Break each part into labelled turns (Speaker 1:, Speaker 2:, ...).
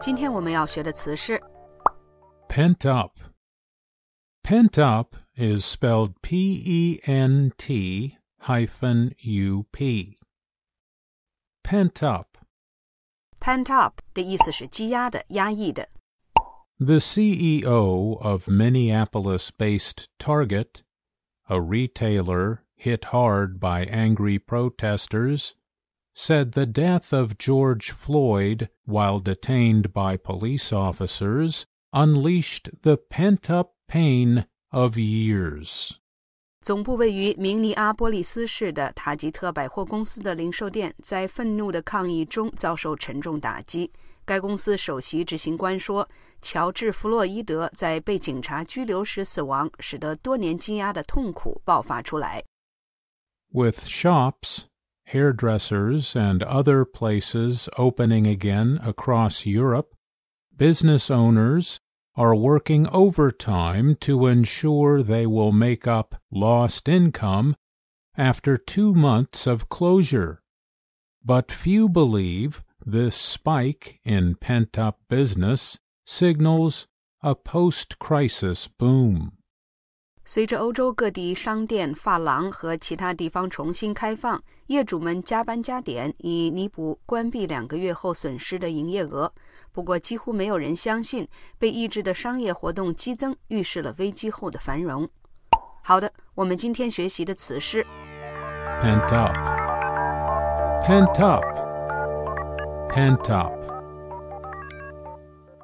Speaker 1: 今天我们要学的词是
Speaker 2: Pent up. Pent up is spelled P-E-N-T -U-P. Pent up.
Speaker 1: pent up 的意思是积压的、压抑的。
Speaker 2: The CEO of Minneapolis-based Target, a retailer hit hard by angry protesters, said the death of George Floyd while detained by police officers unleashed the pent-up pain of years.
Speaker 1: 总部位于明尼阿波利斯市的塔吉特百货公司的零售店在愤怒的抗议中遭受沉重打击。该公司首席执行官说，乔治·弗洛伊德在被警察拘留时死亡，使得多年积压的痛苦爆发出来。
Speaker 2: With shops, hairdressers, and other places opening again across Europe, business owners are working overtime to ensure they will make up lost income after 2 months of closure. But few believe this spike in pent-up business signals a post-crisis boom.
Speaker 1: 随着欧洲各地商店、发廊和其他地方重新开放，业主们加班加点，以弥补关闭2个月后损失的营业额。不过，几乎没有人相信被抑制的商业活动激增预示了危机后的繁荣。好的，我们今天学习的词是
Speaker 2: Pent up. Pent up. Pent up.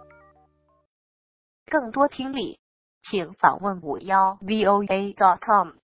Speaker 3: 更多听力请访问51voa.com